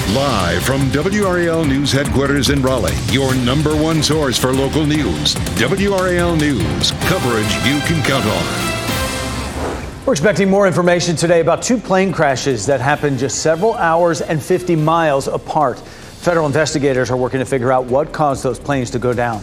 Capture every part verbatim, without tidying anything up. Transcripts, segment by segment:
Live from W R A L News headquarters in Raleigh, your number one source for local news. W R A L News, coverage you can count on. We're expecting more information today about two plane crashes that happened just several hours and fifty miles apart. Federal investigators are working to figure out what caused those planes to go down.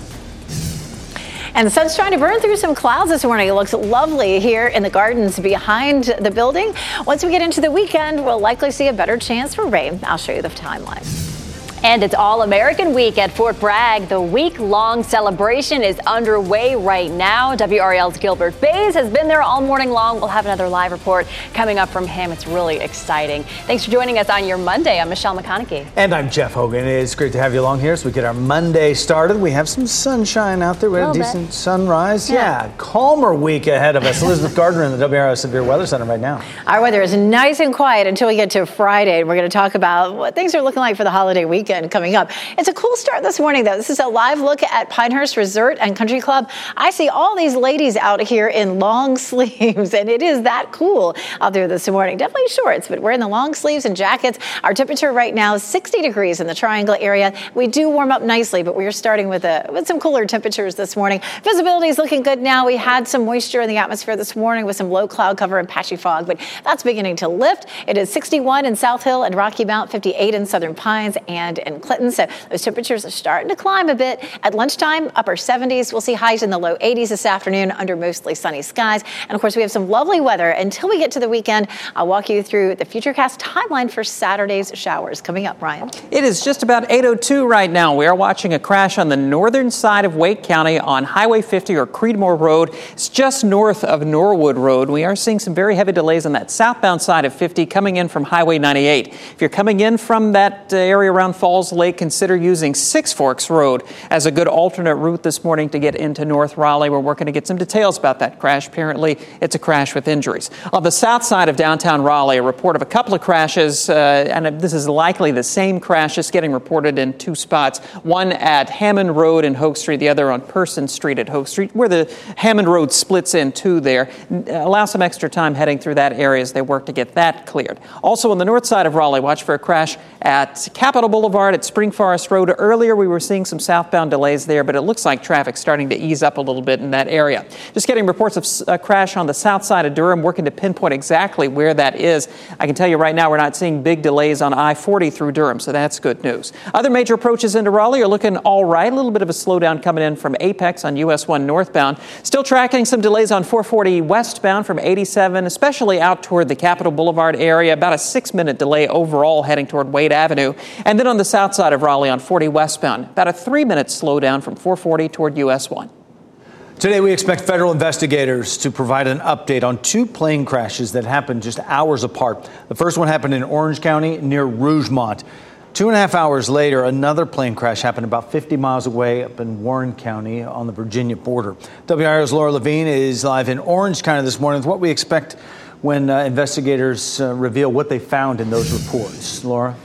And the sun's trying to burn through some clouds this morning. It looks lovely here in the gardens behind the building. Once we get into the weekend, we'll likely see a better chance for rain. I'll show you the timeline. And it's All-American Week at Fort Bragg. The week-long celebration is underway right now. W R A L's Gilbert Bays has been there all morning long. We'll have another live report coming up from him. It's really exciting. Thanks for joining us on your Monday. I'm Michelle McConaughey. And I'm Jeff Hogan. It's great to have you along here as we get our Monday started. We have some sunshine out there. We had a decent bit. sunrise. Yeah. yeah, calmer week ahead of us. Elizabeth Gardner in the W R A L Severe Weather Center right now. Our weather is nice and quiet until we get to Friday. We're going to talk about what things are looking like for the holiday weekend coming up. It's a cool start this morning, though. This is a live look at Pinehurst Resort and Country Club. I see all these ladies out here in long sleeves, and it is that cool out there this morning. Definitely shorts, but we're in the long sleeves and jackets. Our temperature right now is sixty degrees in the Triangle area. We do warm up nicely, but we are starting with a with some cooler temperatures this morning. Visibility is looking good now. We had some moisture in the atmosphere this morning with some low cloud cover and patchy fog, but that's beginning to lift. It is sixty-one in South Hill and Rocky Mount, fifty-eight in Southern Pines and in Clinton. So those temperatures are starting to climb a bit. At lunchtime, upper seventies. We'll see highs in the low eighties this afternoon under mostly sunny skies. And of course, we have some lovely weather until we get to the weekend. I'll walk you through the Futurecast timeline for Saturday's showers coming up. Ryan. It is just about eight oh two right now. We are watching a crash on the northern side of Wake County on Highway fifty or Creedmoor Road. It's just north of Norwood Road. We are seeing some very heavy delays on that southbound side of fifty coming in from Highway ninety-eight. If you're coming in from that area around Falls Lake, consider using Six Forks Road as a good alternate route this morning to get into North Raleigh. We're working to get some details about that crash. Apparently, it's a crash with injuries. On the south side of downtown Raleigh, a report of a couple of crashes, uh, and this is likely the same crash, just getting reported in two spots. One at Hammond Road and Hoke Street, the other on Person Street at Hoke Street, where the Hammond Road splits in two there. Allow some extra time heading through that area as they work to get that cleared. Also on the north side of Raleigh, watch for a crash at Capitol Boulevard at Spring Forest Road. Earlier, we were seeing some southbound delays there, but it looks like traffic's starting to ease up a little bit in that area. Just getting reports of a crash on the south side of Durham, working to pinpoint exactly where that is. I can tell you right now we're not seeing big delays on I forty through Durham, so that's good news. Other major approaches into Raleigh are looking all right. A little bit of a slowdown coming in from Apex on U S one northbound. Still tracking some delays on four forty westbound from eighty-seven, especially out toward the Capitol Boulevard area. About a six-minute delay overall heading toward Wade Avenue. And then on the south side of Raleigh on forty westbound, about a three-minute slowdown from four forty toward U S one. Today, we expect federal investigators to provide an update on two plane crashes that happened just hours apart. The first one happened in Orange County near Rougemont. Two and a half hours later, another plane crash happened about fifty miles away up in Warren County on the Virginia border. W R A L's Laura Levine is live in Orange County this morning with what we expect when uh, investigators uh, reveal what they found in those reports. Laura?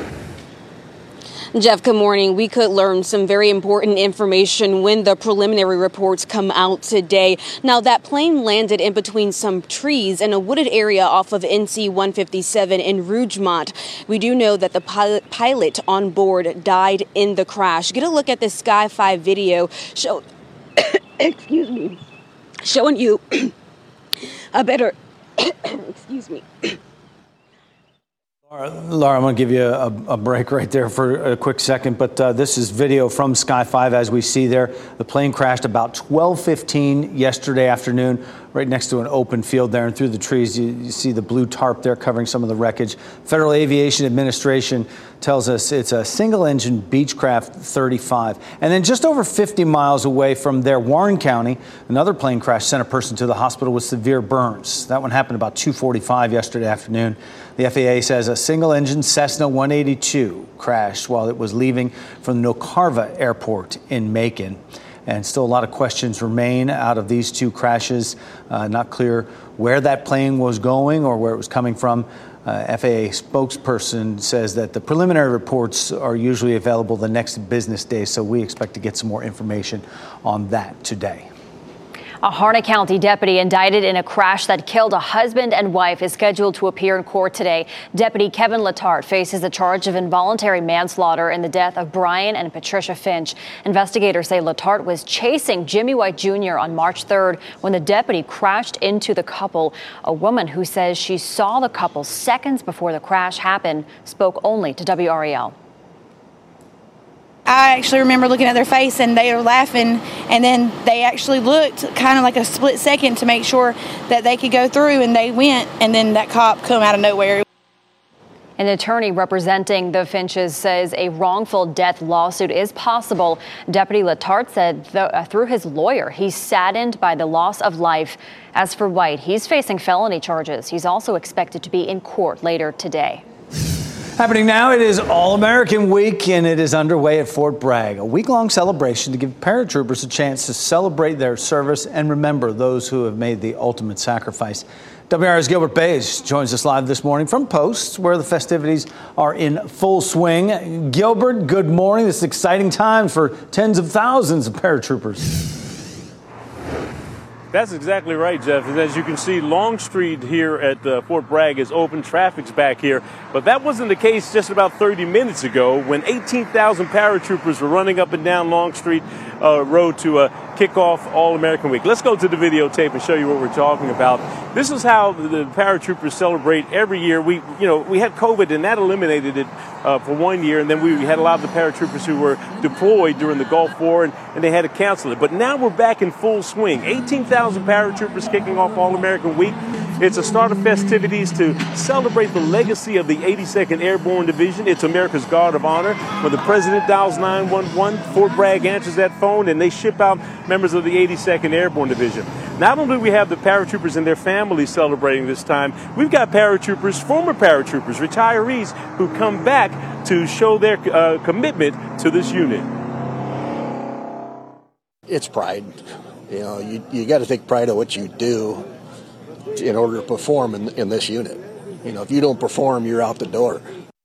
Jeff, good morning. We could learn some very important information when the preliminary reports come out today. Now, that plane landed in between some trees in a wooded area off of N C one fifty-seven in Rougemont. We do know that the pilot, pilot on board died in the crash. Get a look at this Sky five video show, excuse me, showing you a better, excuse me. Laura, Laura, I'm going to give you a, a break right there for a quick second, but uh, this is video from Sky five as we see there. The plane crashed about twelve fifteen yesterday afternoon right next to an open field there, and through the trees you, you see the blue tarp there covering some of the wreckage. Federal Aviation Administration tells us it's a single-engine Beechcraft thirty-five. And then just over fifty miles away from there, Warren County, another plane crash sent a person to the hospital with severe burns. That one happened about two forty-five yesterday afternoon. The F A A says a single-engine Cessna one eighty-two crashed while it was leaving from the Nocarva Airport in Macon. And still a lot of questions remain out of these two crashes. Uh, not clear where that plane was going or where it was coming from. Uh, F A A spokesperson says that the preliminary reports are usually available the next business day, so we expect to get some more information on that today. A Harnett County deputy indicted in a crash that killed a husband and wife is scheduled to appear in court today. Deputy Kevin Letarte faces a charge of involuntary manslaughter in the death of Brian and Patricia Finch. Investigators say Letarte was chasing Jimmy White Junior on March third when the deputy crashed into the couple. A woman who says she saw the couple seconds before the crash happened spoke only to W R A L. I actually remember looking at their face and they were laughing, and then they actually looked kind of like a split second to make sure that they could go through, and they went, and then that cop come out of nowhere. An attorney representing the Finches says a wrongful death lawsuit is possible. Deputy Letarte said th- uh, through his lawyer, he's saddened by the loss of life. As for White, he's facing felony charges. He's also expected to be in court later today. Happening now, it is All-American Week, and it is underway at Fort Bragg, a week-long celebration to give paratroopers a chance to celebrate their service and remember those who have made the ultimate sacrifice. W R A's Gilbert Bays joins us live this morning from Post, where the festivities are in full swing. Gilbert, good morning. This is exciting time for tens of thousands of paratroopers. That's exactly right, Jeff. And as you can see, Long Street here at uh, Fort Bragg is open. Traffic's back here. But that wasn't the case just about thirty minutes ago when eighteen thousand paratroopers were running up and down Long Street uh, Road to uh, kick off All-American Week. Let's go to the videotape and show you what we're talking about. This is how the, the paratroopers celebrate every year. We, you know, we had COVID, and that eliminated it uh, for one year. And then we had a lot of the paratroopers who were deployed during the Gulf War, and, and they had to cancel it. But now we're back in full swing. eighteen thousand paratroopers kicking off All-American Week. It's a start of festivities to celebrate the legacy of the eighty-second Airborne Division. It's America's Guard of Honor. When the president dials nine one one, Fort Bragg answers that phone, and they ship out members of the eighty-second Airborne Division. Not only do we have the paratroopers and their families celebrating this time, we've got paratroopers, former paratroopers, retirees who come back to show their uh, commitment to this unit. It's pride. You know, you, you got to take pride in what you do in order to perform in, in this unit. You know, if you don't perform, you're out the door.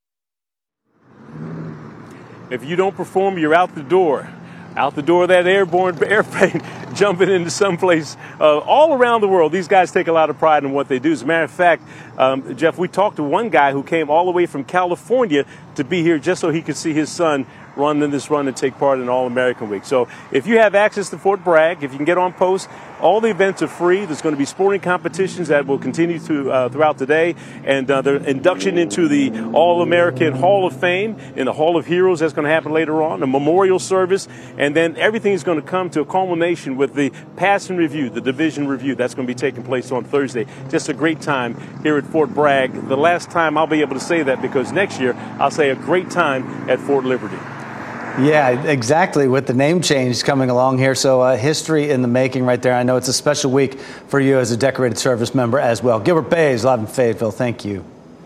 If you don't perform, you're out the door. Out the door of that airborne airplane, jumping into someplace uh, all around the world. These guys take a lot of pride in what they do. As a matter of fact, um, Jeff, we talked to one guy who came all the way from California to be here just so he could see his son run in this run and take part in All-American Week. So if you have access to Fort Bragg, if you can get on Post, all the events are free. There's going to be sporting competitions that will continue to uh, throughout the day, and uh, the induction into the All-American Hall of Fame and the Hall of Heroes that's going to happen later on, a memorial service, and then everything is going to come to a culmination with the Pass and Review, the division review. That's going to be taking place on Thursday. Just a great time here at Fort Bragg. The last time I'll be able to say that, because next year I'll say a great time at Fort Liberty. Yeah, exactly, with the name change coming along here. So uh, history in the making right there. I know it's a special week for you as a decorated service member as well. Gilbert Bays, live in Fayetteville. Thank you.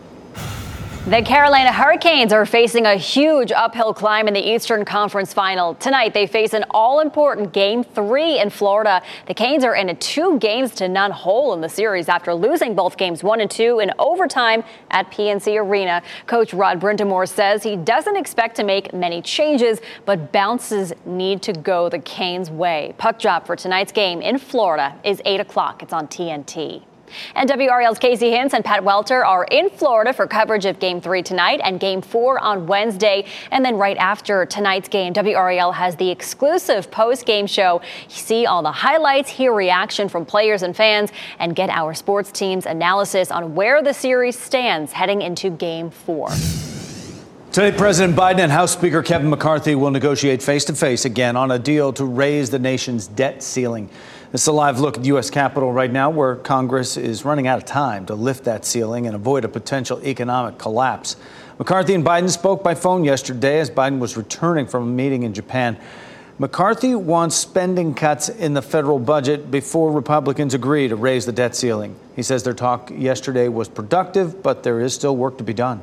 The Carolina Hurricanes are facing a huge uphill climb in the Eastern Conference Final. Tonight, they face an all-important Game three in Florida. The Canes are in a two games to none hole in the series after losing both games one and two in overtime at P N C Arena. Coach Rod Brind'Amour says he doesn't expect to make many changes, but bounces need to go the Canes' way. Puck drop for tonight's game in Florida is eight o'clock. It's on T N T. And W R L's Casey Hintz and Pat Welter are in Florida for coverage of Game three tonight and Game four on Wednesday. And then right after tonight's game, W R L has the exclusive post-game show. See all the highlights, hear reaction from players and fans, and get our sports team's analysis on where the series stands heading into Game four. Today, President Biden and House Speaker Kevin McCarthy will negotiate face-to-face again on a deal to raise the nation's debt ceiling. This is a live look at the U S Capitol right now, where Congress is running out of time to lift that ceiling and avoid a potential economic collapse. McCarthy and Biden spoke by phone yesterday as Biden was returning from a meeting in Japan. McCarthy wants spending cuts in the federal budget before Republicans agree to raise the debt ceiling. He says their talk yesterday was productive, but there is still work to be done.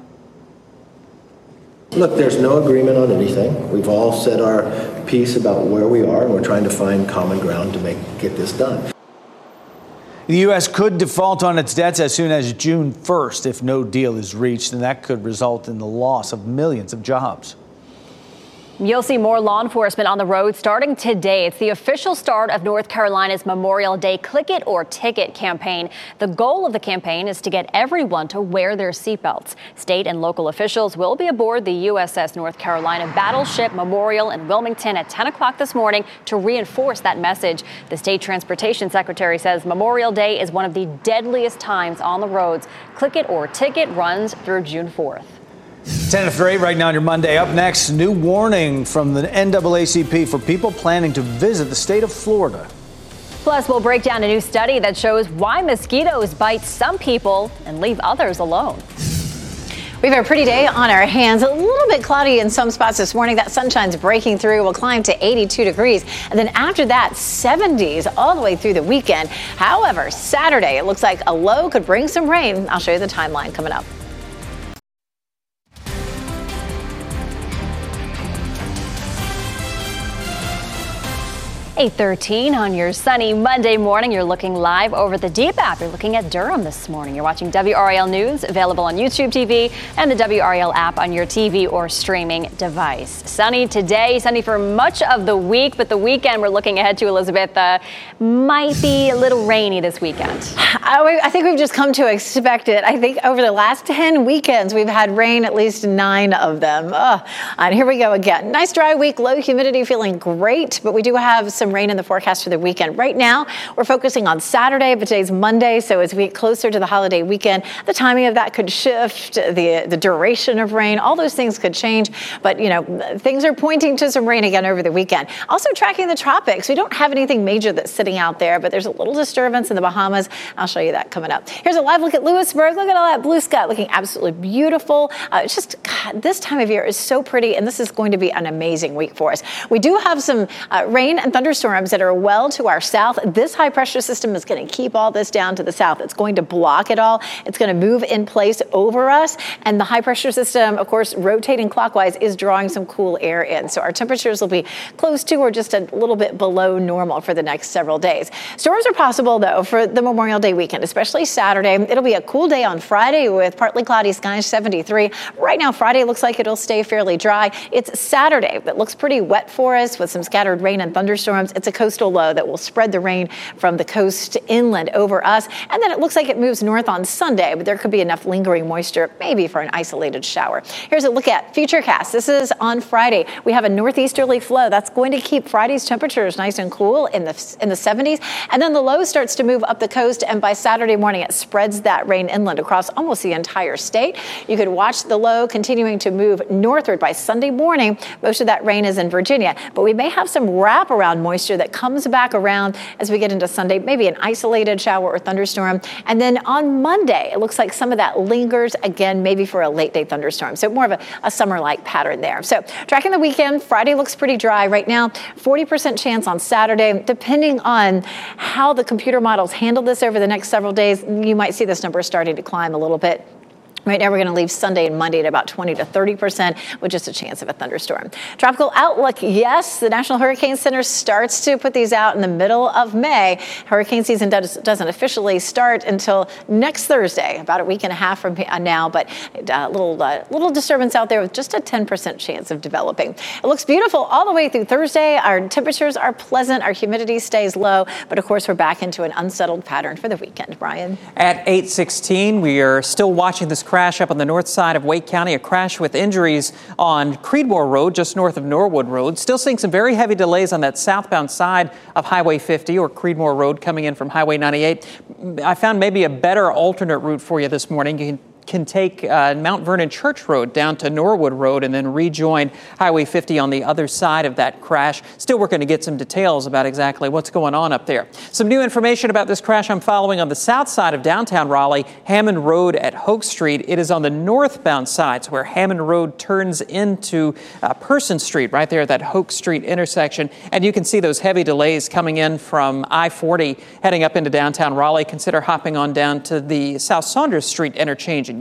Look, there's no agreement on anything. We've all said our piece about where we are, and we're trying to find common ground to make get this done. The U S could default on its debts as soon as June first if no deal is reached, and that could result in the loss of millions of jobs. You'll see more law enforcement on the road starting today. It's the official start of North Carolina's Memorial Day Click It or Ticket campaign. The goal of the campaign is to get everyone to wear their seatbelts. State and local officials will be aboard the U S S North Carolina Battleship Memorial in Wilmington at ten o'clock this morning to reinforce that message. The state transportation secretary says Memorial Day is one of the deadliest times on the roads. Click It or Ticket runs through June fourth. ten after eight right now on your Monday. Up next, new warning from the N double A C P for people planning to visit the state of Florida. Plus, we'll break down a new study that shows why mosquitoes bite some people and leave others alone. We have a pretty day on our hands. A little bit cloudy in some spots this morning. That sunshine's breaking through. We'll climb to eighty-two degrees. And then after that, seventies all the way through the weekend. However, Saturday, it looks like a low could bring some rain. I'll show you the timeline coming up. eight thirteen on your sunny Monday morning. You're looking live over the Deep app. You're looking at Durham this morning. You're watching W R A L News, available on YouTube T V and the W R A L app on your T V or streaming device. Sunny today, sunny for much of the week, but the weekend we're looking ahead to, Elizabeth, uh, might be a little rainy this weekend. I, I think we've just come to expect it. I think over the last ten weekends, we've had rain, at least nine of them. Ugh. And here we go again. Nice dry week, low humidity, feeling great, but we do have some rain in the forecast for the weekend. Right now, we're focusing on Saturday, but today's Monday, so as we get closer to the holiday weekend, the timing of that could shift, the the duration of rain, all those things could change, but you know, things are pointing to some rain again over the weekend. Also tracking the tropics. We don't have anything major that's sitting out there, but there's a little disturbance in the Bahamas. I'll show you that coming up. Here's a live look at Lewisburg. Look at all that blue sky, looking absolutely beautiful. Uh, it's just, God, this time of year is so pretty, and this is going to be an amazing week for us. We do have some uh, rain and thunderstorms that are well to our south. This high pressure system is going to keep all this down to the south. It's going to block it all. It's going to move in place over us. And the high pressure system, of course, rotating clockwise, is drawing some cool air in. So our temperatures will be close to or just a little bit below normal for the next several days. Storms are possible, though, for the Memorial Day weekend, especially Saturday. It'll be a cool day on Friday with partly cloudy skies, seventy-three. Right now, Friday looks like it'll stay fairly dry. It's Saturday that looks pretty wet for us with some scattered rain and thunderstorms. It's a coastal low that will spread the rain from the coast inland over us. And then it looks like it moves north on Sunday, but there could be enough lingering moisture, maybe for an isolated shower. Here's a look at Futurecast. This is on Friday. We have a northeasterly flow that's going to keep Friday's temperatures nice and cool in the in the seventies. And then the low starts to move up the coast, and by Saturday morning, it spreads that rain inland across almost the entire state. You could watch the low continuing to move northward by Sunday morning. Most of that rain is in Virginia, but we may have some wraparound moisture that comes back around as we get into Sunday, maybe an isolated shower or thunderstorm. And then on Monday, it looks like some of that lingers again, maybe for a late day thunderstorm. So more of a, a summer-like pattern there. So tracking the weekend, Friday looks pretty dry right now. forty percent chance on Saturday. Depending on how the computer models handle this over the next several days, you might see this number starting to climb a little bit. Right now, we're going to leave Sunday and Monday at about twenty to thirty percent with just a chance of a thunderstorm. Tropical outlook, yes, the National Hurricane Center starts to put these out in the middle of May. Hurricane season does, doesn't officially start until next Thursday, about a week and a half from now, but a little, uh, little disturbance out there with just a ten percent chance of developing. It looks beautiful all the way through Thursday. Our temperatures are pleasant. Our humidity stays low, but of course, we're back into an unsettled pattern for the weekend. Brian? At eight sixteen, we are still watching this crash up on the north side of Wake County, a crash with injuries on Creedmoor Road, just north of Norwood Road. Still seeing some very heavy delays on that southbound side of Highway fifty or Creedmoor Road coming in from Highway ninety-eight. I found maybe a better alternate route for you this morning. You can can take uh, Mount Vernon Church Road down to Norwood Road and then rejoin Highway fifty on the other side of that crash. Still working to get some details about exactly what's going on up there. Some new information about this crash I'm following on the south side of downtown Raleigh, Hammond Road at Hoke Street. It is on the northbound side, so where Hammond Road turns into uh, Person Street, right there at that Hoke Street intersection. And you can see those heavy delays coming in from I forty heading up into downtown Raleigh. Consider hopping on down to the South Saunders Street interchange in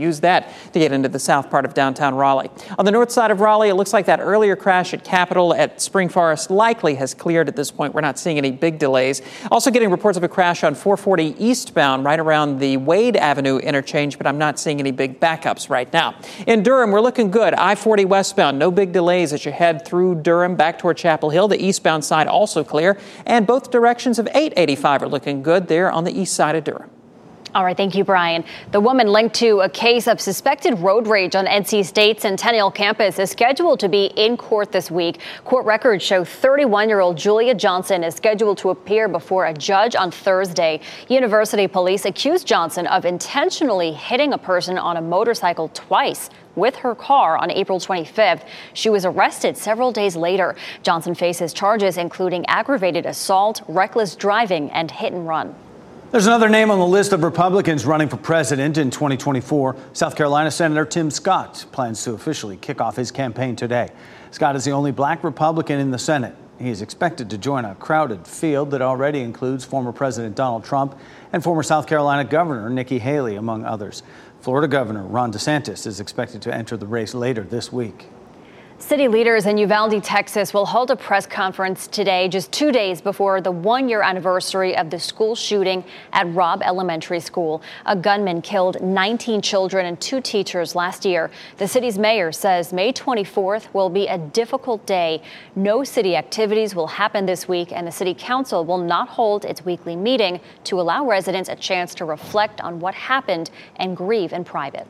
use that to get into the south part of downtown Raleigh. On the north side of Raleigh, it looks like that earlier crash at Capitol at Spring Forest likely has cleared at this point. We're not seeing any big delays. Also getting reports of a crash on four forty eastbound right around the Wade Avenue interchange, but I'm not seeing any big backups right now. In Durham, we're looking good. I forty westbound, no big delays as you head through Durham back toward Chapel Hill. The eastbound side also clear, and both directions of eight eighty-five are looking good there on the east side of Durham. All right, thank you, Brian. The woman linked to a case of suspected road rage on N C State's Centennial campus is scheduled to be in court this week. Court records show thirty-one-year-old Julia Johnson is scheduled to appear before a judge on Thursday. University police accused Johnson of intentionally hitting a person on a motorcycle twice with her car on April twenty-fifth. She was arrested several days later. Johnson faces charges including aggravated assault, reckless driving, and hit and run. There's another name on the list of Republicans running for president in twenty twenty-four. South Carolina Senator Tim Scott plans to officially kick off his campaign today. Scott is the only black Republican in the Senate. He is expected to join a crowded field that already includes former President Donald Trump and former South Carolina Governor Nikki Haley, among others. Florida Governor Ron DeSantis is expected to enter the race later this week. City leaders in Uvalde, Texas will hold a press conference today, just two days before the one-year anniversary of the school shooting at Robb Elementary School. A gunman killed nineteen children and two teachers last year. The city's mayor says May twenty-fourth will be a difficult day. No city activities will happen this week, and the city council will not hold its weekly meeting to allow residents a chance to reflect on what happened and grieve in private.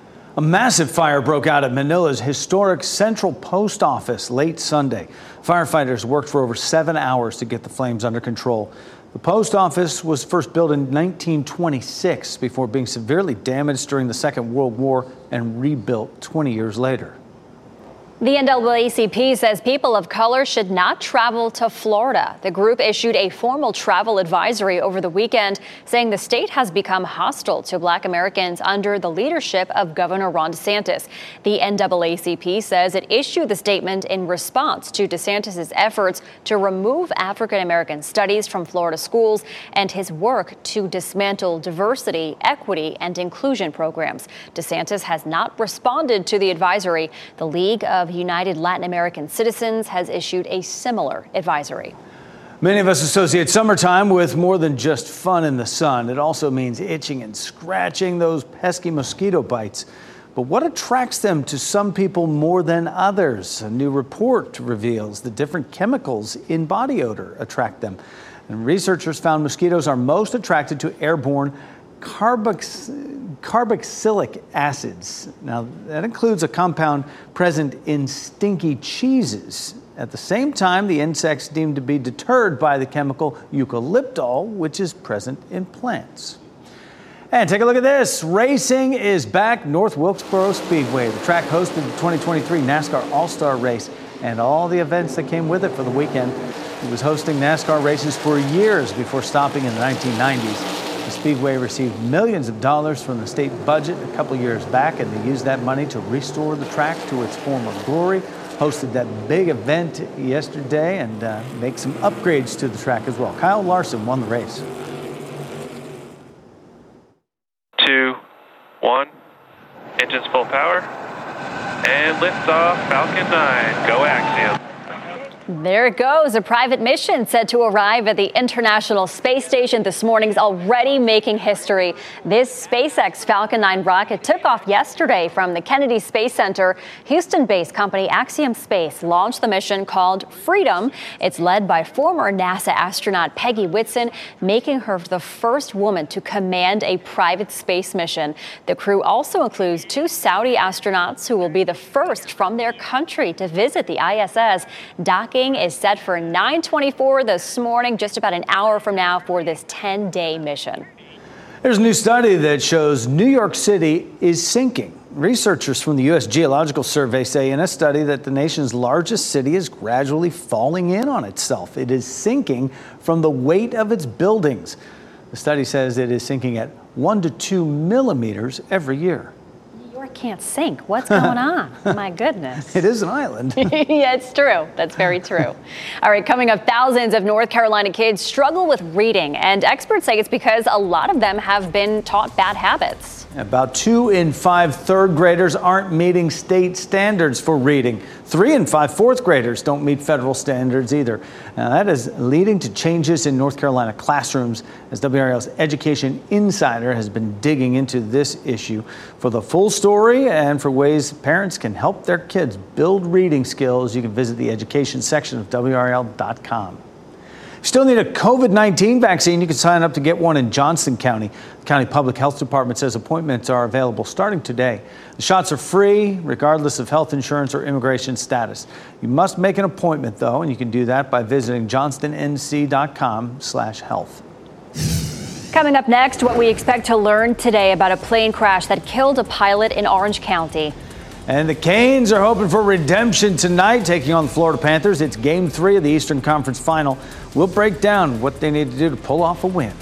A massive fire broke out at Manila's historic Central Post Office late Sunday. Firefighters worked for over seven hours to get the flames under control. The post office was first built in nineteen twenty-six before being severely damaged during the Second World War and rebuilt twenty years later. The N double A C P says people of color should not travel to Florida. The group issued a formal travel advisory over the weekend, saying the state has become hostile to black Americans under the leadership of Governor Ron DeSantis. The N double A C P says it issued the statement in response to DeSantis' efforts to remove African American studies from Florida schools and his work to dismantle diversity, equity, and inclusion programs. DeSantis has not responded to the advisory. The League of United Latin American Citizens has issued a similar advisory. Many of us associate summertime with more than just fun in the sun. It also means itching and scratching, those pesky mosquito bites. But what attracts them to some people more than others? A new report reveals the different chemicals in body odor attract them. And researchers found mosquitoes are most attracted to airborne carbox carboxylic acids. Now, that includes a compound present in stinky cheeses. At the same time, the insects deemed to be deterred by the chemical eucalyptol, which is present in plants. And take a look at this. Racing is back. North Wilkesboro Speedway. The track hosted the twenty twenty-three NASCAR All-Star Race and all the events that came with it for the weekend. It was hosting NASCAR races for years before stopping in the nineteen nineties. The Speedway received millions of dollars from the state budget a couple years back, and they used that money to restore the track to its former glory. Hosted that big event yesterday and uh, make some upgrades to the track as well. Kyle Larson won the race. Two, one, engines full power, and liftoff, Falcon nine, go Axiom. There it goes. A private mission set to arrive at the International Space Station this morning is already making history. This SpaceX Falcon nine rocket took off yesterday from the Kennedy Space Center. Houston-based company Axiom Space launched the mission called Freedom. It's led by former NASA astronaut Peggy Whitson, making her the first woman to command a private space mission. The crew also includes two Saudi astronauts who will be the first from their country to visit the I S S. Docking is set for nine twenty-four this morning, just about an hour from now, for this ten-day mission. There's a new study that shows New York City is sinking. Researchers from the U S Geological Survey say in a study that the nation's largest city is gradually falling in on itself. It is sinking from the weight of its buildings. The study says it is sinking at one to two millimeters every year. can't sink. What's going on? My goodness. It is an island. Yeah, it's true. That's very true. All right, coming up, thousands of North Carolina kids struggle with reading, and experts say it's because a lot of them have been taught bad habits. About two in five third graders aren't meeting state standards for reading. Three in five fourth graders don't meet federal standards either. Now, that is leading to changes in North Carolina classrooms, as W R L's Education Insider has been digging into this issue. For the full story and for ways parents can help their kids build reading skills, you can visit the education section of W R L dot com. Still need a COVID nineteen vaccine? You can sign up to get one in Johnston County. The county public health department says appointments are available starting today. The shots are free, regardless of health insurance or immigration status. You must make an appointment, though, and you can do that by visiting johnston n c dot com slash health. Coming up next, what we expect to learn today about a plane crash that killed a pilot in Orange County. And the Canes are hoping for redemption tonight, taking on the Florida Panthers. It's game three of the Eastern Conference Final. We'll break down what they need to do to pull off a win.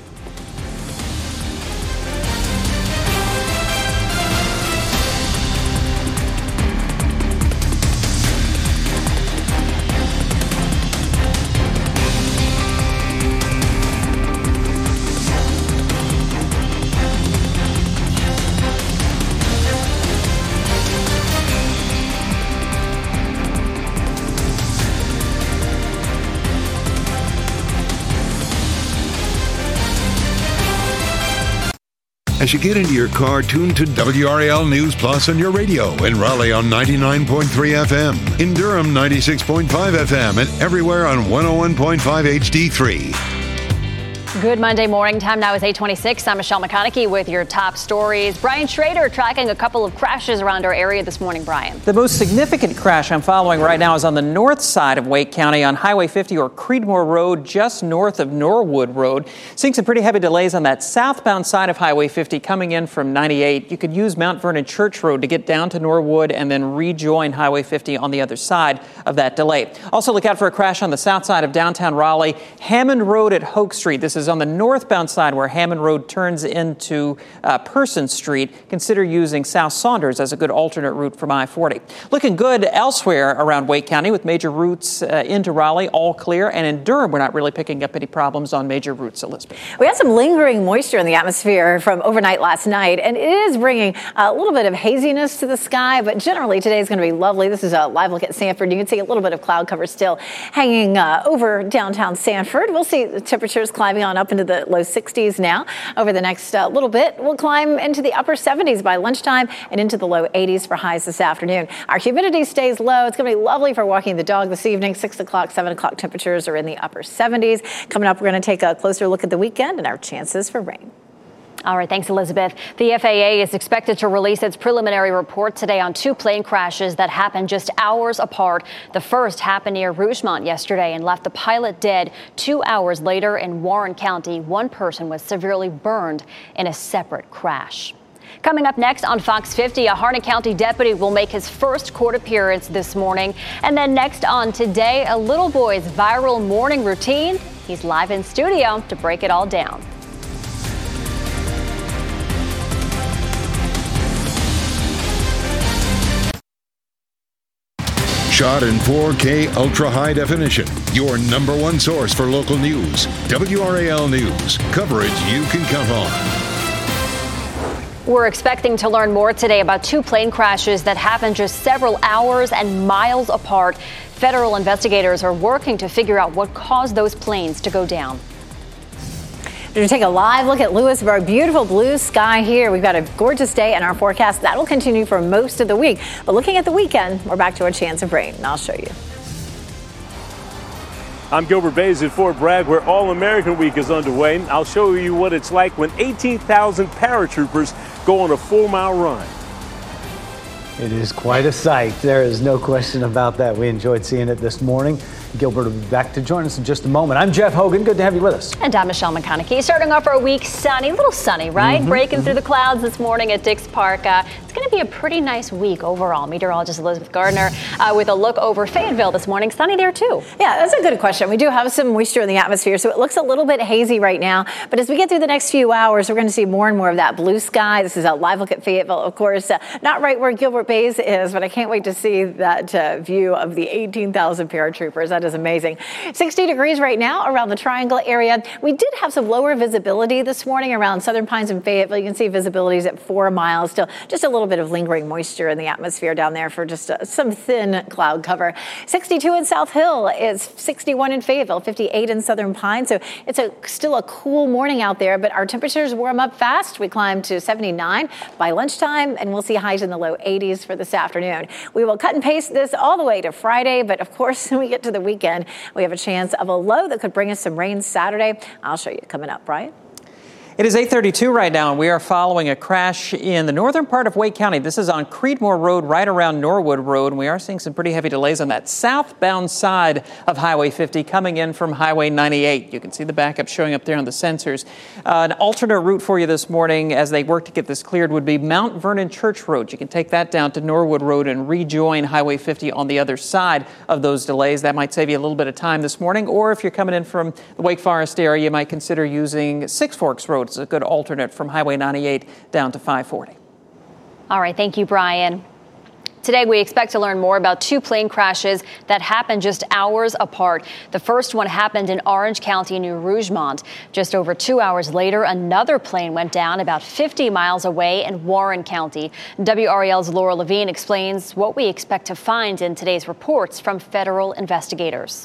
As you get into your car, tune to W R A L News Plus on your radio. In Raleigh on ninety-nine point three F M. In Durham, ninety-six point five F M. And everywhere on one oh one point five H D three. Good Monday morning. Time now is eight twenty-six. I'm Michelle McConaughey with your top stories. Brian Schrader tracking a couple of crashes around our area this morning, Brian. The most significant crash I'm following right now is on the north side of Wake County on Highway fifty or Creedmoor Road, just north of Norwood Road. Seeing some pretty heavy delays on that southbound side of Highway fifty coming in from ninety-eight. You could use Mount Vernon Church Road to get down to Norwood and then rejoin Highway fifty on the other side of that delay. Also look out for a crash on the south side of downtown Raleigh, Hammond Road at Hoke Street. This is on the northbound side where Hammond Road turns into uh, Person Street. Consider using South Saunders as a good alternate route from I forty. Looking good elsewhere around Wake County with major routes uh, into Raleigh all clear. And in Durham, we're not really picking up any problems on major routes, Elizabeth. We had some lingering moisture in the atmosphere from overnight last night, and it is bringing a little bit of haziness to the sky, but generally today is going to be lovely. This is a live look at Sanford. You can see a little bit of cloud cover still hanging uh, over downtown Sanford. We'll see the temperatures climbing on up into the low sixties now. Over the next uh, little bit, we'll climb into the upper seventies by lunchtime and into the low eighties for highs this afternoon. Our humidity stays low. It's going to be lovely for walking the dog this evening. six o'clock, seven o'clock temperatures are in the upper seventies. Coming up, we're going to take a closer look at the weekend and our chances for rain. All right, thanks, Elizabeth. The F A A is expected to release its preliminary report today on two plane crashes that happened just hours apart. The first happened near Rougemont yesterday and left the pilot dead. Two hours later in Warren County, one person was severely burned in a separate crash. Coming up next on Fox fifty, a Harnett County deputy will make his first court appearance this morning. And then next on Today, a little boy's viral morning routine. He's live in studio to break it all down. Shot in four K ultra high definition. Your number one source for local news. W R A L News. Coverage you can count on. We're expecting to learn more today about two plane crashes that happened just several hours and miles apart. Federal investigators are working to figure out what caused those planes to go down. We're going to take a live look at Lewisburg. Beautiful blue sky here. We've got a gorgeous day in our forecast. That will continue for most of the week. But looking at the weekend, we're back to a chance of rain, and I'll show you. I'm Gilbert Bays at Fort Bragg, where All-American Week is underway. I'll show you what it's like when eighteen thousand paratroopers go on a four-mile run. It is quite a sight. There is no question about that. We enjoyed seeing it this morning. Gilbert will be back to join us in just a moment. I'm Jeff Hogan. Good to have you with us. And I'm Michelle McConaughey. Starting off our week sunny, a little sunny, right? Mm-hmm, Breaking mm-hmm. through the clouds this morning at Dix Park. Uh, it's going going to be a pretty nice week overall. Meteorologist Elizabeth Gardner uh, with a look over Fayetteville this morning. Sunny there, too. Yeah, that's a good question. We do have some moisture in the atmosphere, so it looks a little bit hazy right now. But as we get through the next few hours, we're going to see more and more of that blue sky. This is a live look at Fayetteville, of course, uh, not right where Gilbert Bays is, but I can't wait to see that uh, view of the eighteen thousand paratroopers. That is amazing. sixty degrees right now around the Triangle area. We did have some lower visibility this morning around Southern Pines and Fayetteville. You can see visibilities at four miles. Still just a little bit of lingering moisture in the atmosphere down there for just uh, some thin cloud cover. sixty-two in South Hill. It's sixty-one in Fayetteville, fifty-eight in Southern Pines. So it's a, still a cool morning out there, but our temperatures warm up fast. We climb to seventy-nine by lunchtime, and we'll see highs in the low eighties for this afternoon. We will cut and paste this all the way to Friday, but of course, when we get to the weekend, we have a chance of a low that could bring us some rain Saturday. I'll show you coming up, Brian. It is eight thirty-two right now, and we are following a crash in the northern part of Wake County. This is on Creedmoor Road, right around Norwood Road, and we are seeing some pretty heavy delays on that southbound side of Highway fifty coming in from Highway ninety-eight. You can see the backup showing up there on the sensors. Uh, an alternate route for you this morning as they work to get this cleared would be Mount Vernon Church Road. You can take that down to Norwood Road and rejoin Highway fifty on the other side of those delays. That might save you a little bit of time this morning, or if you're coming in from the Wake Forest area, you might consider using Six Forks Road. It's a good alternate from Highway ninety-eight down to five forty. All right. Thank you, Brian. Today, we expect to learn more about two plane crashes that happened just hours apart. The first one happened in Orange County near Rougemont. Just over two hours later, another plane went down about fifty miles away in Warren County. W R E L's Laura Levine explains what we expect to find in today's reports from federal investigators.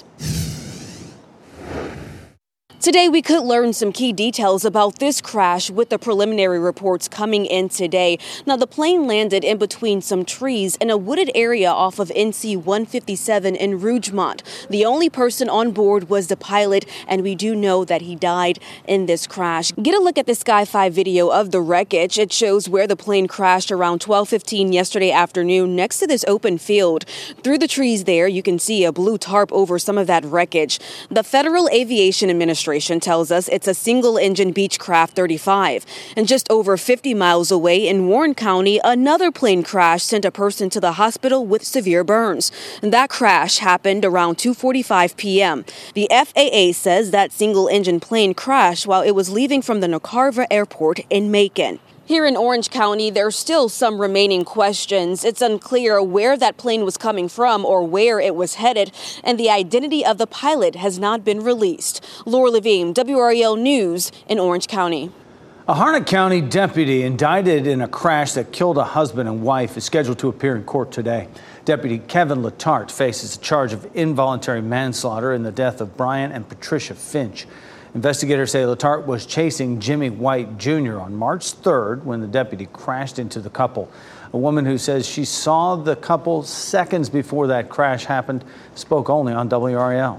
Today, we could learn some key details about this crash with the preliminary reports coming in today. Now, the plane landed in between some trees in a wooded area off of N C one fifty-seven in Rougemont. The only person on board was the pilot, and we do know that he died in this crash. Get a look at the Sky five video of the wreckage. It shows where the plane crashed around twelve fifteen yesterday afternoon next to this open field. Through the trees there, you can see a blue tarp over some of that wreckage. The Federal Aviation Administration tells us it's a single-engine Beechcraft thirty-five. And just over fifty miles away in Warren County, another plane crash sent a person to the hospital with severe burns. And that crash happened around two forty-five p.m. The F A A says that single-engine plane crashed while it was leaving from the Nacarva Airport in Macon. Here in Orange County, there's still some remaining questions. It's unclear where that plane was coming from or where it was headed, and the identity of the pilot has not been released. Laura Levine, W R E L News in Orange County. A Harnett County deputy indicted in a crash that killed a husband and wife is scheduled to appear in court today. Deputy Kevin Letarte faces a charge of involuntary manslaughter in the death of Brian and Patricia Finch. Investigators say Letarte was chasing Jimmy White Junior on March third when the deputy crashed into the couple. A woman who says she saw the couple seconds before that crash happened spoke only on W R E L.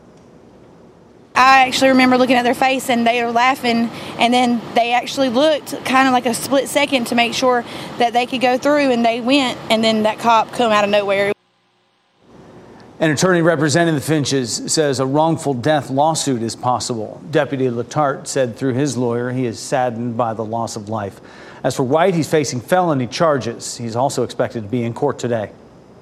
I actually remember looking at their face and they were laughing, and then they actually looked kind of like a split second to make sure that they could go through, and they went, and then that cop come out of nowhere. An attorney representing the Finches says a wrongful death lawsuit is possible. Deputy Letarte said through his lawyer he is saddened by the loss of life. As for White, he's facing felony charges. He's also expected to be in court today.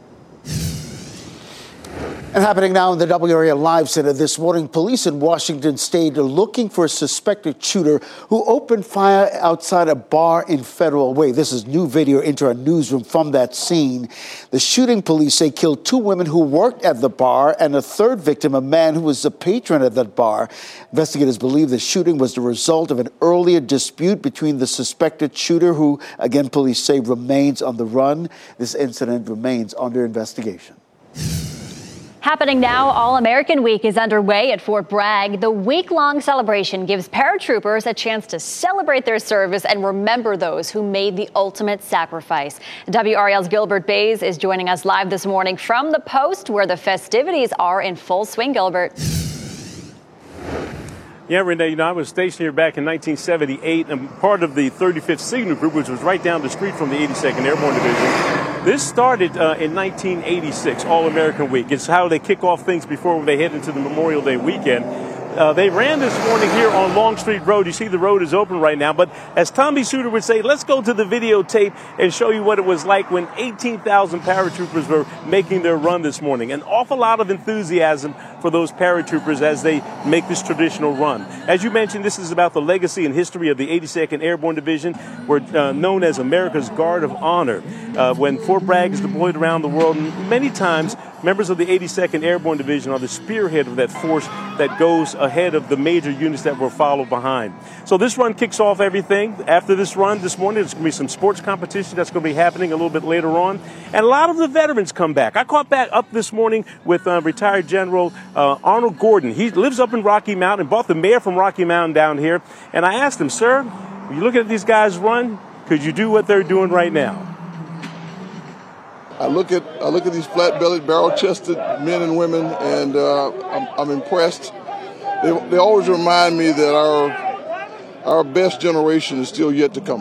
And happening now in the W R E L Live Center this morning, police in Washington State are looking for a suspected shooter who opened fire outside a bar in Federal Way. This is new video into our newsroom from that scene. The shooting, police say, killed two women who worked at the bar and a third victim, a man who was the patron at that bar. Investigators believe the shooting was the result of an earlier dispute between the suspected shooter, who, again, police say remains on the run. This incident remains under investigation. Happening now, All-American Week is underway at Fort Bragg. The week-long celebration gives paratroopers a chance to celebrate their service and remember those who made the ultimate sacrifice. W R E L's Gilbert Bays is joining us live this morning from the post where the festivities are in full swing. Gilbert. Yeah, Renee, you know, I was stationed here back in nineteen seventy-eight and part of the thirty-fifth Signal Group, which was right down the street from the eighty-second Airborne Division. This started uh, in nineteen eighty-six, All-American Week. It's how they kick off things before they head into the Memorial Day weekend. Uh, they ran this morning here on Longstreet Road. You see the road is open right now. But as Tommy Suter would say, let's go to the videotape and show you what it was like when eighteen thousand paratroopers were making their run this morning. An awful lot of enthusiasm for those paratroopers as they make this traditional run. As you mentioned, this is about the legacy and history of the eighty-second Airborne Division. We're uh, known as America's Guard of Honor. Uh, when Fort Bragg is deployed around the world, many times members of the eighty-second Airborne Division are the spearhead of that force that goes ahead of the major units that will follow behind. So this run kicks off everything. After this run this morning, there's going to be some sports competition that's going to be happening a little bit later on. And a lot of the veterans come back. I caught back up this morning with uh, retired General uh, Arnold Gordon. He lives up in Rocky Mountain, brought the mayor from Rocky Mountain down here. And I asked him, sir, when you look at these guys run, could you do what they're doing right now? I look at I look at these flat-bellied, barrel-chested men and women, and uh, I'm, I'm impressed. They, they always remind me that our our best generation is still yet to come.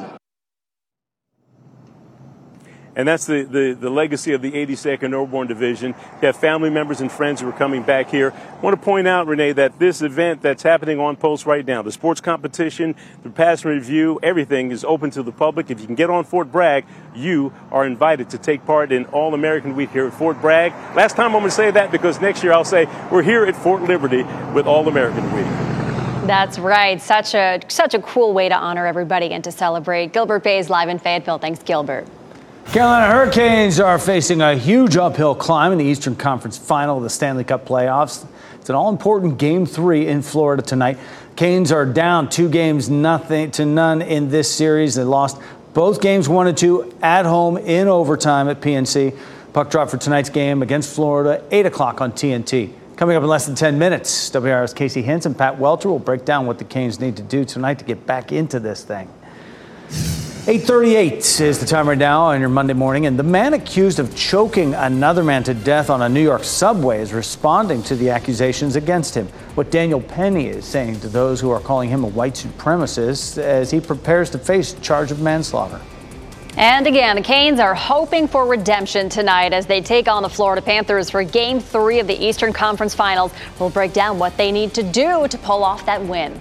And that's the, the, the legacy of the eighty-second Airborne Division. You have family members and friends who are coming back here. I want to point out, Renee, that this event that's happening on post right now, the sports competition, the pass review, everything is open to the public. If you can get on Fort Bragg, you are invited to take part in All-American Week here at Fort Bragg. Last time I'm going to say that because next year I'll say we're here at Fort Liberty with All-American Week. That's right. Such a, such a cool way to honor everybody and to celebrate. Gilbert Bays live in Fayetteville. Thanks, Gilbert. Carolina Hurricanes are facing a huge uphill climb in the Eastern Conference Final of the Stanley Cup playoffs. It's an all-important Game three in Florida tonight. Canes are down two games nothing to none in this series. They lost both games one and two at home in overtime at P N C. Puck drop for tonight's game against Florida, eight o'clock on T N T. Coming up in less than ten minutes, W R's Casey Hintz and Pat Welter will break down what the Canes need to do tonight to get back into this thing. eight thirty-eight is the time right now on your Monday morning, and the man accused of choking another man to death on a New York subway is responding to the accusations against him. What Daniel Penny is saying to those who are calling him a white supremacist as he prepares to face charge of manslaughter. And again, the Canes are hoping for redemption tonight as they take on the Florida Panthers for Game three of the Eastern Conference Finals. We'll break down what they need to do to pull off that win.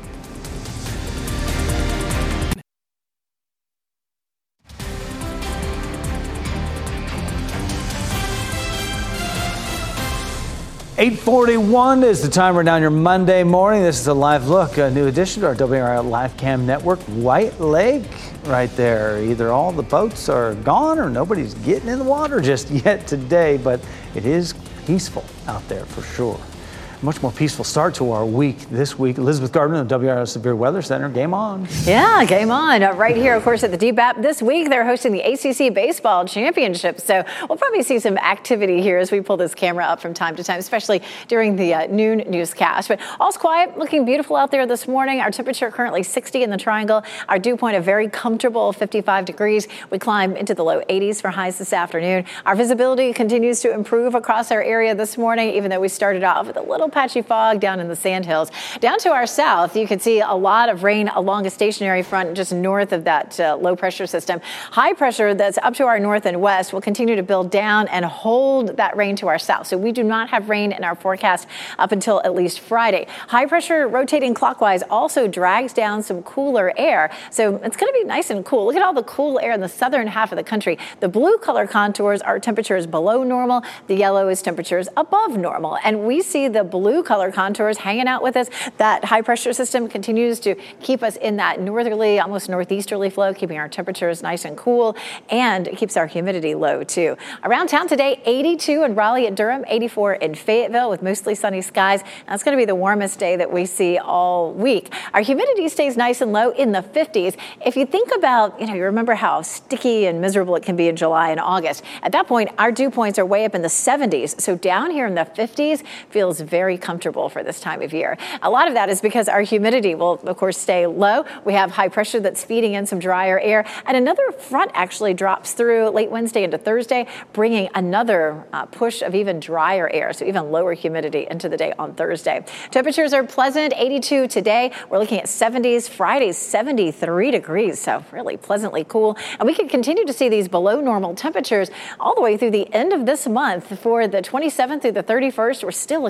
eight forty-one is the time right now on your Monday morning. This is a live look, a new addition to our W R L Live Cam network. White Lake right there. Either all the boats are gone or nobody's getting in the water just yet today, but it is peaceful out there for sure. Much more peaceful start to our week this week. Elizabeth Gardner of the W R L Severe Weather Center. Game on. Yeah, game on. Uh, right here, of course, at the D B A P this week, they're hosting the A C C Baseball Championship. So we'll probably see some activity here as we pull this camera up from time to time, especially during the uh, noon newscast. But all's quiet, looking beautiful out there this morning. Our temperature currently sixty in the Triangle. Our dew point a very comfortable fifty-five degrees. We climb into the low eighties for highs this afternoon. Our visibility continues to improve across our area this morning, even though we started off with a little patchy fog down in the Sandhills. Down to our south, you can see a lot of rain along a stationary front just north of that uh, low pressure system. High pressure that's up to our north and west will continue to build down and hold that rain to our south. So we do not have rain in our forecast up until at least Friday. High pressure rotating clockwise also drags down some cooler air. So it's going to be nice and cool. Look at all the cool air in the southern half of the country. The blue color contours are temperatures below normal. The yellow is temperatures above normal. And we see the blue color contours hanging out with us. That high pressure system continues to keep us in that northerly, almost northeasterly flow, keeping our temperatures nice and cool, and it keeps our humidity low too. Around town today, eighty-two in Raleigh at Durham, eighty-four in Fayetteville with mostly sunny skies. That's going to be the warmest day that we see all week. Our humidity stays nice and low in the fifties. If you think about, you know, you remember how sticky and miserable it can be in July and August. At that point, our dew points are way up in the seventies. So down here in the fifties feels very comfortable for this time of year. A lot of that is because our humidity will, of course, stay low. We have high pressure that's feeding in some drier air, and another front actually drops through late Wednesday into Thursday, bringing another uh, push of even drier air, so even lower humidity into the day on Thursday. Temperatures are pleasant, eighty-two today. We're looking at seventies. Friday, seventy-three degrees, so really pleasantly cool. And we can continue to see these below normal temperatures all the way through the end of this month. For the twenty-seventh through the thirty-first, we're still looking at below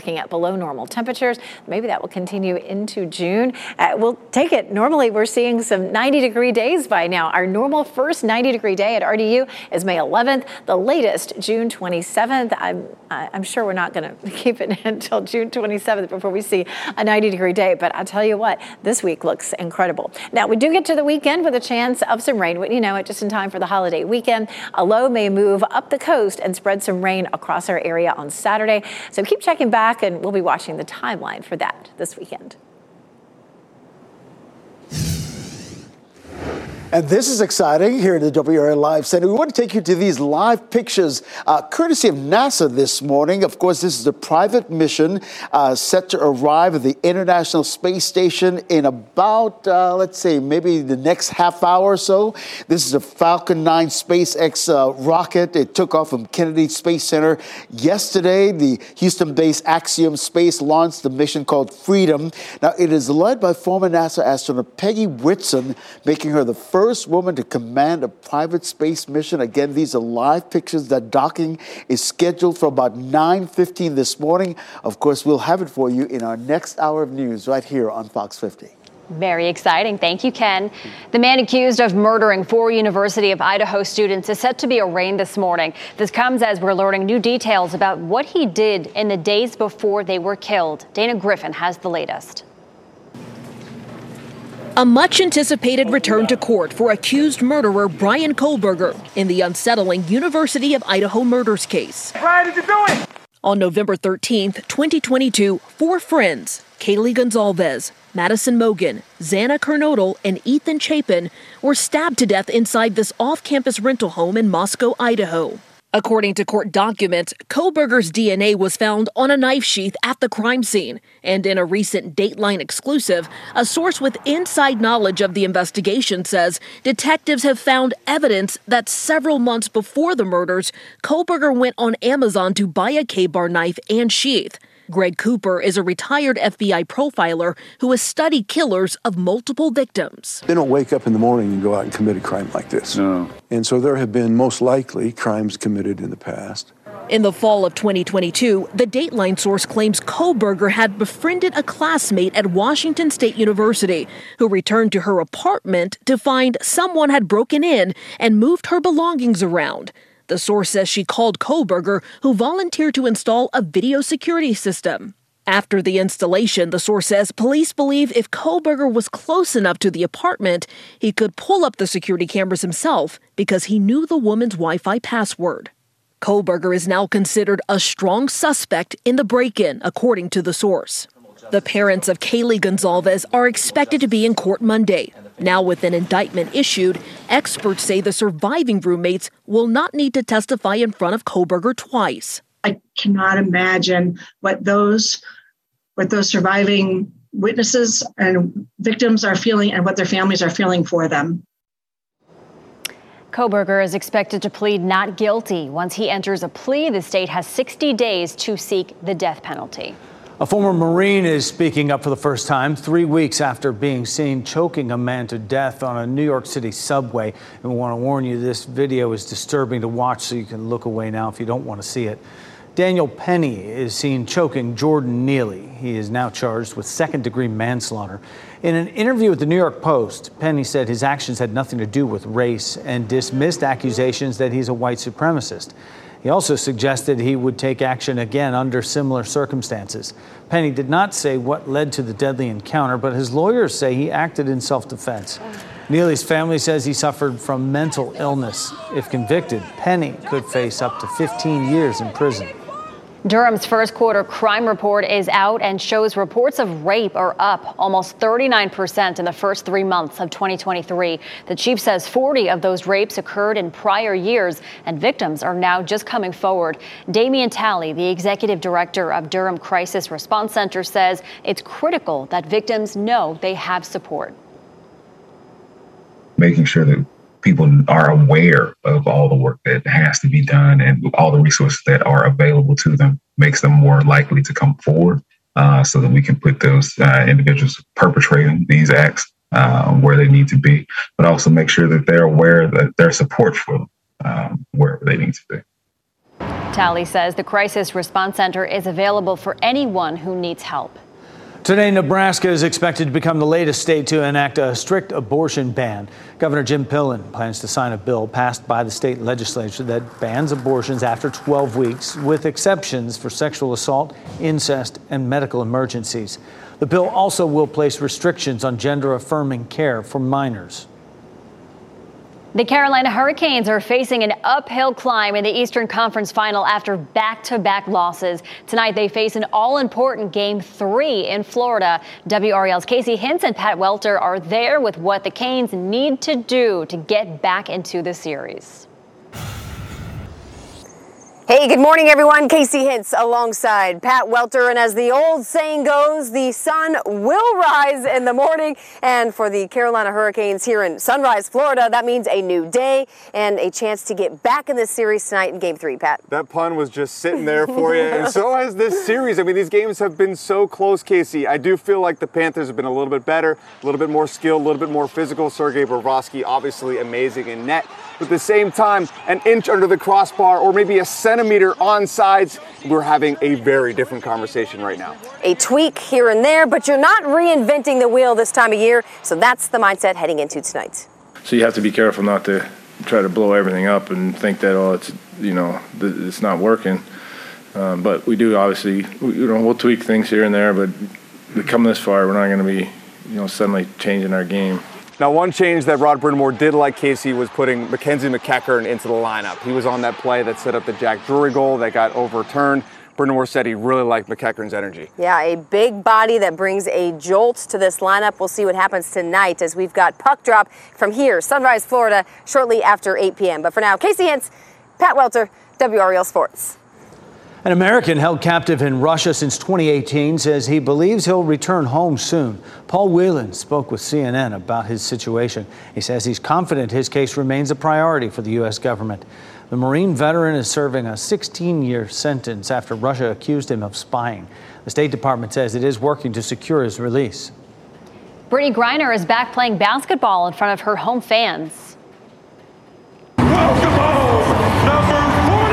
below normal temperatures. Maybe that will continue into June. Uh, we'll take it. Normally, we're seeing some ninety degree days by now. Our normal first ninety degree day at R D U is May eleventh. The latest, June twenty-seventh. I'm, I'm sure we're not going to keep it until June twenty-seventh before we see a ninety degree day. But I'll tell you what, this week looks incredible. Now, we do get to the weekend with a chance of some rain. You know it, just in time for the holiday weekend. A low may move up the coast and spread some rain across our area on Saturday. So keep checking back, and we'll be watching the timeline for that this weekend. And this is exciting here at the W R L Live Center. We want to take you to these live pictures, uh, courtesy of NASA this morning. Of course, this is a private mission uh, set to arrive at the International Space Station in about, uh, let's say, maybe the next half hour or so. This is a Falcon nine SpaceX uh, rocket. It took off from Kennedy Space Center yesterday. The Houston-based Axiom Space launched the mission called Freedom. Now, it is led by former NASA astronaut Peggy Whitson, making her the first First woman to command a private space mission. Again, these are live pictures. That docking is scheduled for about nine fifteen this morning. Of course, we'll have it for you in our next hour of news right here on Fox fifty. Very exciting. Thank you, Ken. The man accused of murdering four University of Idaho students is set to be arraigned this morning. This comes as we're learning new details about what he did in the days before they were killed. Dana Griffin has the latest. A much-anticipated return to court for accused murderer Bryan Kohberger in the unsettling University of Idaho murders case. Bryan, did you do it? On November thirteenth, twenty twenty-two, four friends, Kaylee Gonzalez, Madison Mogen, Xana Kernodle, and Ethan Chapin, were stabbed to death inside this off-campus rental home in Moscow, Idaho. According to court documents, Kohberger's D N A was found on a knife sheath at the crime scene. And in a recent Dateline exclusive, a source with inside knowledge of the investigation says detectives have found evidence that several months before the murders, Kohberger went on Amazon to buy a K-bar knife and sheath. Greg Cooper is a retired F B I profiler who has studied killers of multiple victims. They don't wake up in the morning and go out and commit a crime like this. No. And so there have been most likely crimes committed in the past. In the fall of twenty twenty-two, the Dateline source claims Kohberger had befriended a classmate at Washington State University who returned to her apartment to find someone had broken in and moved her belongings around. The source says she called Kohberger, who volunteered to install a video security system. After the installation, the source says police believe if Kohberger was close enough to the apartment, he could pull up the security cameras himself because he knew the woman's Wi-Fi password. Kohberger is now considered a strong suspect in the break-in, according to the source. The parents of Kaylee Gonzalez are expected to be in court Monday. Now, with an indictment issued, experts say the surviving roommates will not need to testify in front of Kohberger twice. I cannot imagine what those what those surviving witnesses and victims are feeling and what their families are feeling for them. Kohberger is expected to plead not guilty. Once he enters a plea, the state has sixty days to seek the death penalty. A former Marine is speaking up for the first time three weeks after being seen choking a man to death on a New York City subway. And we want to warn you, this video is disturbing to watch, so you can look away now if you don't want to see it. Daniel Penny is seen choking Jordan Neely. He is now charged with second-degree manslaughter. In an interview with the New York Post, Penny said his actions had nothing to do with race and dismissed accusations that he's a white supremacist. He also suggested he would take action again under similar circumstances. Penny did not say what led to the deadly encounter, but his lawyers say he acted in self-defense. Neely's family says he suffered from mental illness. If convicted, Penny could face up to fifteen years in prison. Durham's first quarter crime report is out and shows reports of rape are up almost thirty-nine percent in the first three months of twenty twenty-three. The chief says forty of those rapes occurred in prior years, and victims are now just coming forward. Damian Talley, the executive director of Durham Crisis Response Center, says it's critical that victims know they have support. Making sure that people are aware of all the work that has to be done and all the resources that are available to them makes them more likely to come forward uh, so that we can put those uh, individuals perpetrating these acts uh, where they need to be, but also make sure that they're aware that there's support for them um, wherever they need to be. Talley says the Crisis Response Center is available for anyone who needs help. Today, Nebraska is expected to become the latest state to enact a strict abortion ban. Governor Jim Pillen plans to sign a bill passed by the state legislature that bans abortions after twelve weeks, with exceptions for sexual assault, incest, and medical emergencies. The bill also will place restrictions on gender-affirming care for minors. The Carolina Hurricanes are facing an uphill climb in the Eastern Conference Final after back-to-back losses. Tonight, they face an all-important Game three in Florida. W R E L's Casey Hintz and Pat Welter are there with what the Canes need to do to get back into the series. Hey, good morning, everyone. Casey Hintz alongside Pat Welter. And as the old saying goes, the sun will rise in the morning. And for the Carolina Hurricanes here in Sunrise, Florida, that means a new day and a chance to get back in this series tonight in Game three, Pat. That pun was just sitting there for you. And so has this series. I mean, these games have been so close, Casey. I do feel like the Panthers have been a little bit better, a little bit more skilled, a little bit more physical. Sergei Bobrovsky, obviously amazing in net. But at the same time, an inch under the crossbar or maybe a centimeter on sides, we're having a very different conversation right now. A tweak here and there, but you're not reinventing the wheel this time of year. So that's the mindset heading into tonight. So you have to be careful not to try to blow everything up and think that, oh, it's, you know, it's not working. Um, but we do obviously, you know, we'll tweak things here and there, but we come this far, we're not going to be, you know, suddenly changing our game. Now, one change that Rod Brind'Amour did like, Casey, was putting Mackenzie McEachern into the lineup. He was on that play that set up the Jack Drury goal that got overturned. Brind'Amour said he really liked McEachern's energy. Yeah, a big body that brings a jolt to this lineup. We'll see what happens tonight as we've got puck drop from here, Sunrise, Florida, shortly after eight p.m. But for now, Casey Hintz, Pat Welter, W R E L Sports. An American held captive in Russia since twenty eighteen says he believes he'll return home soon. Paul Whelan spoke with C N N about his situation. He says he's confident his case remains a priority for the U S government. The Marine veteran is serving a sixteen-year sentence after Russia accused him of spying. The State Department says it is working to secure his release. Brittany Griner is back playing basketball in front of her home fans. Welcome home, number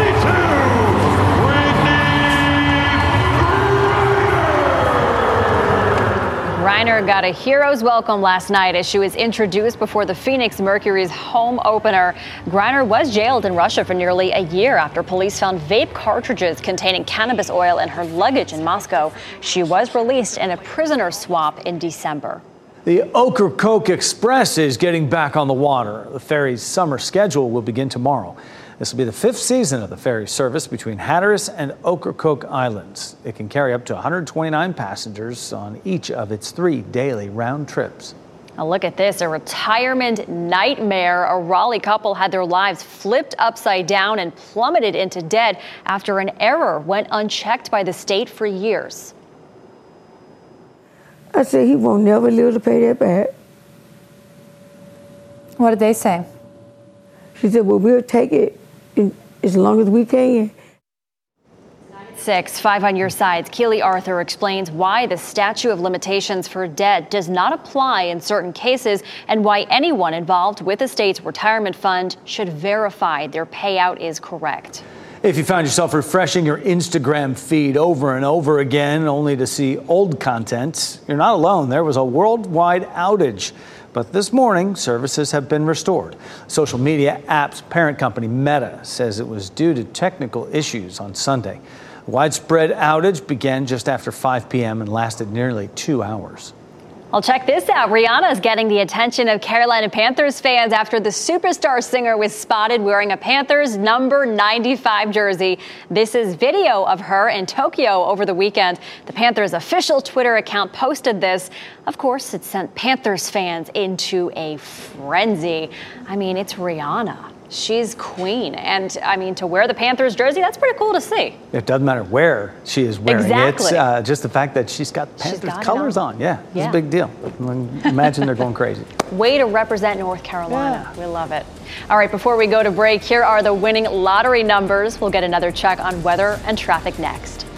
Griner got a hero's welcome last night as she was introduced before the Phoenix Mercury's home opener. Griner was jailed in Russia for nearly a year after police found vape cartridges containing cannabis oil in her luggage in Moscow. She was released in a prisoner swap in December. The Ocracoke Express is getting back on the water. The ferry's summer schedule will begin tomorrow. This will be the fifth season of the ferry service between Hatteras and Ocracoke Islands. It can carry up to one hundred twenty-nine passengers on each of its three daily round trips. Now look at this, a retirement nightmare. A Raleigh couple had their lives flipped upside down and plummeted into debt after an error went unchecked by the state for years. I said he won't never live to pay that back. What did they say? She said, well, we'll take it as long as we can. Six, five on your sides. Keely Arthur explains why the statute of limitations for debt does not apply in certain cases and why anyone involved with the state's retirement fund should verify their payout is correct. If you found yourself refreshing your Instagram feed over and over again only to see old content, you're not alone. There was a worldwide outage. But this morning, services have been restored. Social media app's parent company Meta says it was due to technical issues on Sunday. The widespread outage began just after five p.m. and lasted nearly two hours. Well, check this out. Rihanna is getting the attention of Carolina Panthers fans after the superstar singer was spotted wearing a Panthers number ninety-five jersey. This is video of her in Tokyo over the weekend. The Panthers official Twitter account posted this. Of course, it sent Panthers fans into a frenzy. I mean, it's Rihanna. She's queen. And, I mean, to wear the Panthers jersey, that's pretty cool to see. It doesn't matter where she is wearing exactly. it. Uh, just the fact that she's got Panthers she's got colors on. on. Yeah, yeah, it's a big deal. Imagine they're going crazy. Way to represent North Carolina. Yeah. We love it. All right, before we go to break, here are the winning lottery numbers. We'll get another check on weather and traffic next.